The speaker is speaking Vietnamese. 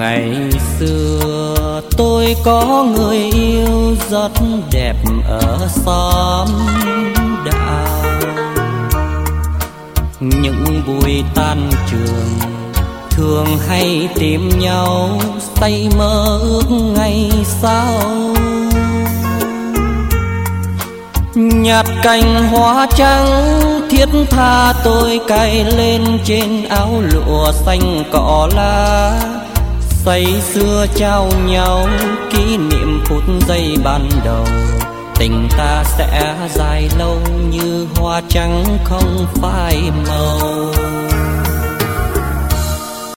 Ngày xưa tôi có người yêu rất đẹp ở xóm đạo. Những buổi tan trường thường hay tìm nhau say mơ ước ngày sau. Nhặt cành hoa trắng thiết tha tôi cài lên trên áo lụa xanh cỏ lá. Say xưa trao nhau kỷ niệm phút giây ban đầu. Tình ta sẽ dài lâu như hoa trắng không phai màu.